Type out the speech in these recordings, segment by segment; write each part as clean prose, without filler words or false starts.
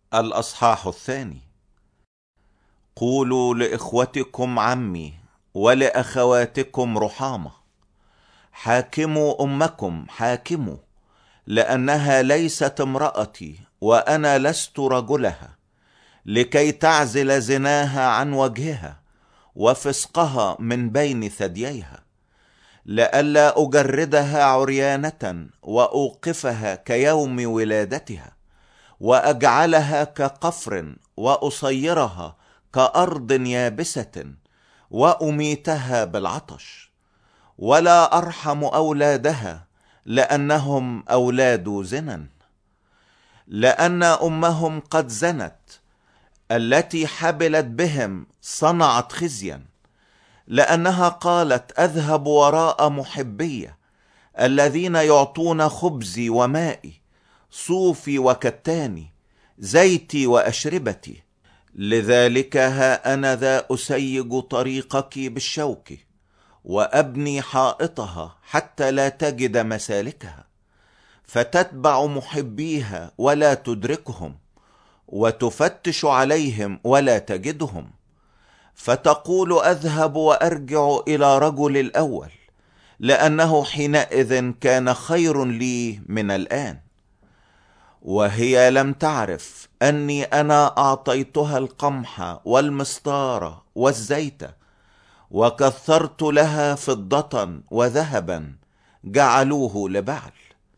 الأصحاح 2. قولوا لإخوتكم عمي ولأخواتكم رحامة: حاكموا أمكم، حاكموا، لأنها ليست امرأتي وأنا لست رجلها، لكي تعزل زناها عن وجهها وفسقها من بين ثدييها، لئلا أجردها عريانة وأوقفها كيوم ولادتها، وأجعلها كقفر وأصيرها كأرض يابسة، وأميتها بالعطش، ولا أرحم أولادها لأنهم أولاد زنا، لأن أمهم قد زنت، التي حبلت بهم صنعت خزيا، لأنها قالت: أذهب وراء محبي الذين يعطون خبزي ومائي، صوفي وكتاني، زيتي وأشربتي. لذلك ها أنا ذا أسيج طريقك بالشوك، وأبني حائطها حتى لا تجد مسالكها، فتتبع محبيها ولا تدركهم، وتفتش عليهم ولا تجدهم، فتقول: أذهب وأرجع إلى رجل الأول، لأنه حينئذ كان خير لي من الآن. وهي لم تعرف أني أنا أعطيتها القمح والمسطار والزيت، وكثرت لها فضة وذهبا جعلوه لبعل.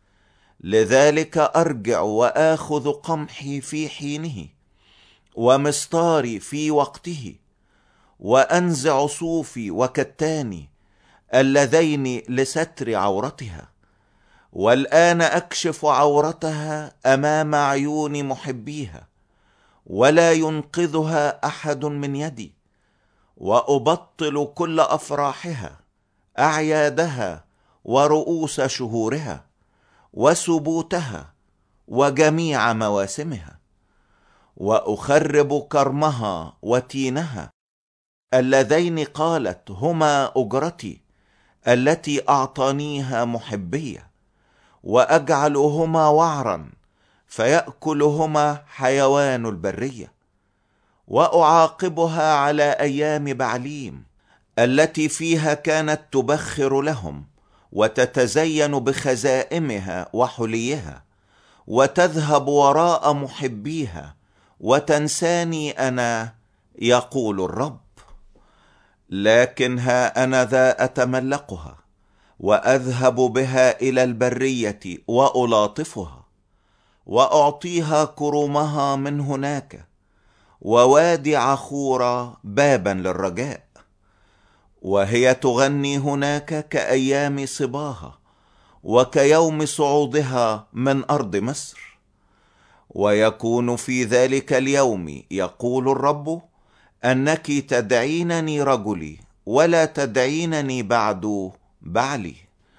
لذلك أرجع وآخذ قمحي في حينه ومسطاري في وقته، وأنزع صوفي وكتاني اللذين لستر عورتها، والآن أكشف عورتها أمام عيون محبيها، ولا ينقذها أحد من يدي، وأبطل كل أفراحها، أعيادها ورؤوس شهورها وسبوتها وجميع مواسمها، وأخرب كرمها وتينها اللذين قالت: هما أجرتي التي أعطانيها محبية، وأجعلهما وعرا فيأكلهما حيوان البرية، وأعاقبها على أيام بعليم التي فيها كانت تبخر لهم وتتزين بخزائمها وحليها، وتذهب وراء محبيها وتنساني أنا، يقول الرب. لكن ها أنا ذا أتملقها وأذهب بها إلى البرية وألاطفها، وأعطيها كرمها من هناك، ووادي عخورة بابا للرجاء، وهي تغني هناك كأيام صباها وكيوم صعودها من أرض مصر. ويكون في ذلك اليوم، يقول الرب، أنك تدعينني رجلي ولا تدعينني بعد بعلي،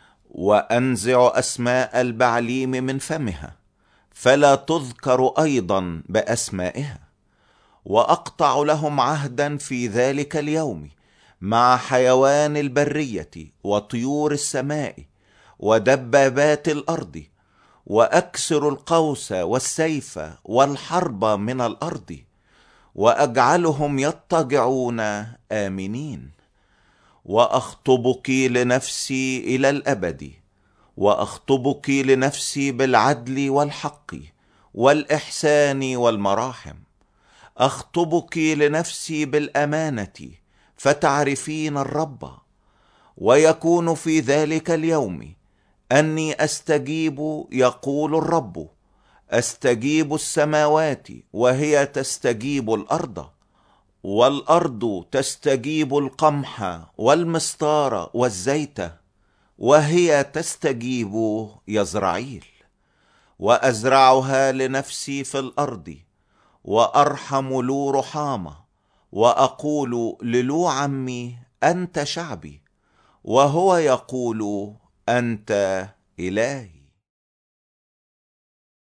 وأنزع أسماء البعليم من فمها فلا تذكر أيضا بأسمائها، وأقطع لهم عهدا في ذلك اليوم مع حيوان البرية وطيور السماء ودبابات الأرض، وأكسر القوس والسيف والحرب من الأرض، وأجعلهم يضطجعون آمنين. وأخطبك لنفسي إلى الأبد، وأخطبك لنفسي بالعدل والحق والإحسان والمراحم، أخطبك لنفسي بالأمانة فتعرفين الرب. ويكون في ذلك اليوم أني أستجيب، يقول الرب، أستجيب السماوات وهي تستجيب الأرض، والأرض تستجيب القمح والمسطار والزيت وهي تستجيب يزرعيل. وأزرعها لنفسي في الأرض، وأرحم لو رحامة، وأقول للو عمي: أنت شعبي، وهو يقول: أنت إلهي.